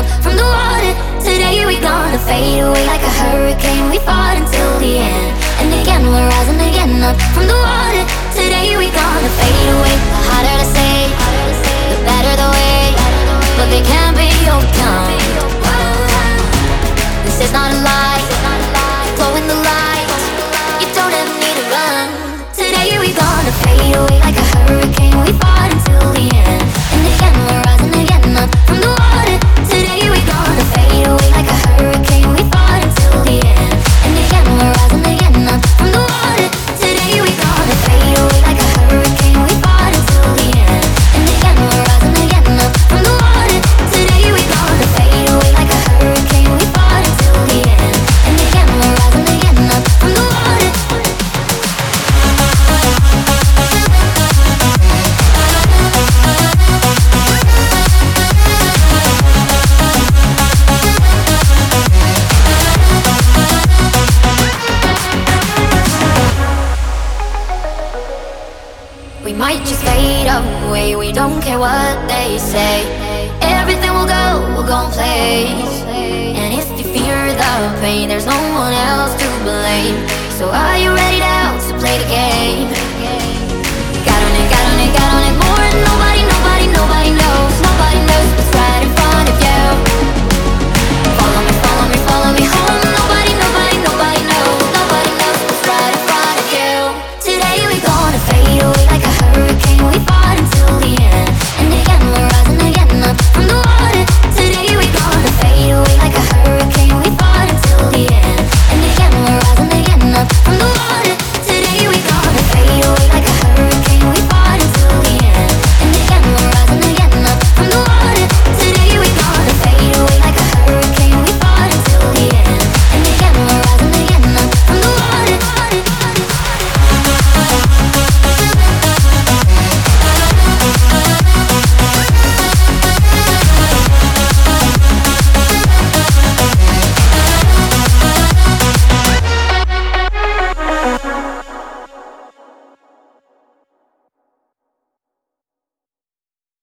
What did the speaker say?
up from the water. Today we gonna fade away like a hurricane. We fought until the end, and again we're rising again up from the water. Today we gonna fade away. The harder to say, the better the way, but they can't be overcome. This is not a lie, glow in the light. You don't ever need to run. Today we gonna fade away like a hurricane. We fought until the end, and again we're rising again up from the water. Today we gonna fade away like a hurricane. We fought until the end, and again we're rising again up from the water. Today we gonna fade away like a hurricane. We fought until the end, and again we're rising again up from the water. Today we gonna fade away like a hurricane. We fought until the end, and again we're rising again up from the water. We might just fade away, we don't care what they say. Everything will go in place. And if you fear the pain, there's no one else to blame. So are you ready now to play the game?